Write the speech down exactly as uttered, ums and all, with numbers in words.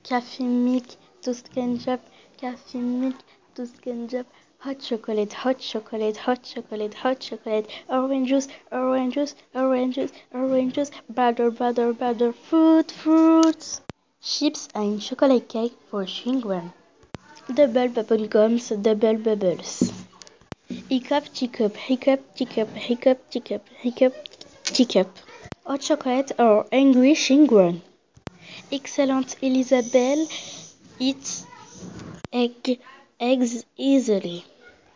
coffee milk, toast ketchup, coffee milk, toast ketchup, hot chocolate, hot chocolate, hot chocolate, hot chocolate, orange juice, orange juice, orange juice, orange juice, butter, butter, butter, fruit, fruits, chips and chocolate cake for chewing gum. Double bubble gums, double bubbles. Hiccup, teacup, hiccup, teacup, hiccup, teacup, hiccup, teacup. Hot chocolate or angry chewing gum. Excellent Isabelle eats egg, eggs easily.